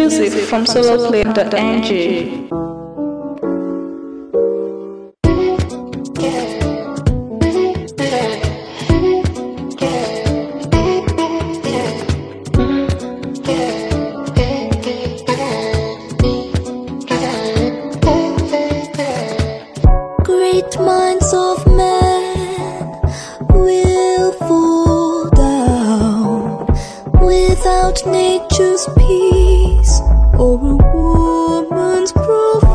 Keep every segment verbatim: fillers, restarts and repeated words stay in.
music from soloplane dot n g. Great minds of men will fall down without nature's peace or a woman's profound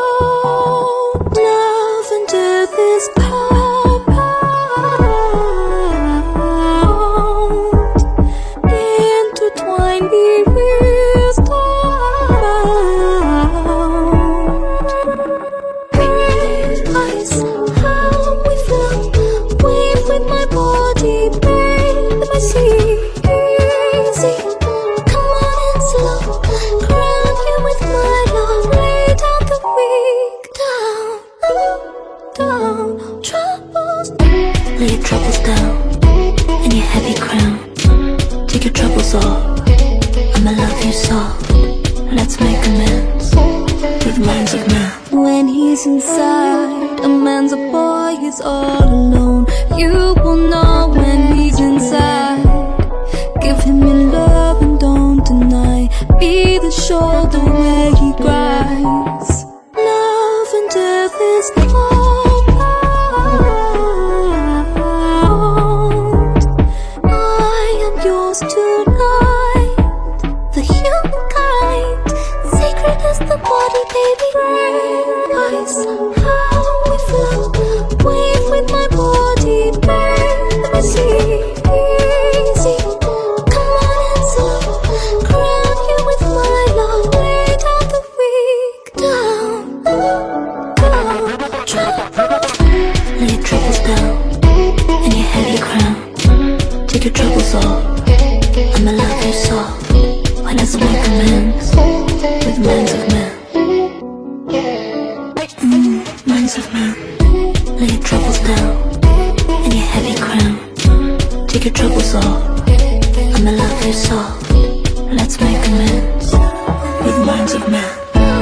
love and death is compound, intertwined we will stand. Realize how we feel, wave with my body, bathe my sea. Easy, come on and slow, crown you with my love, lay down the weak, down, down, troubles. Lay your troubles down, and your heavy crown. Take your troubles off, I'ma love you soft. Let's make amends with minds of men. When he's inside, a man's a boy, he's all alone. You will know when he's inside. Give him your love and don't deny. Be the shoulder where he cries. Love and death is compound. I am yours tonight. The humankind, sacred as the body, baby. Realize how we feel, wave with my body, bathe me see. Easy, come on and slow, crown you with my love, lay down the weak, down, down, troubles. Lay your troubles down, and your heavy crown. Take your troubles off, I'ma love you soft. Why let's make amends with minds of men. Mm, minds of men. Lay your troubles down, and your heavy crown. Take your troubles off, I'ma love you soft. Let's make amends with minds of men.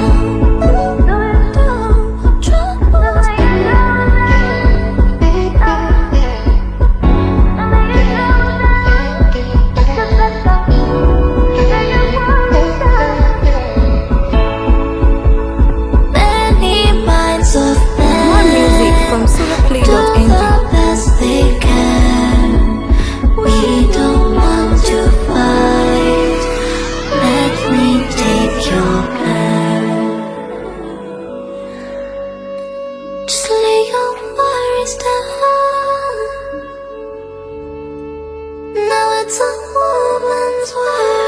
Just lay your worries down. Now it's a woman's world.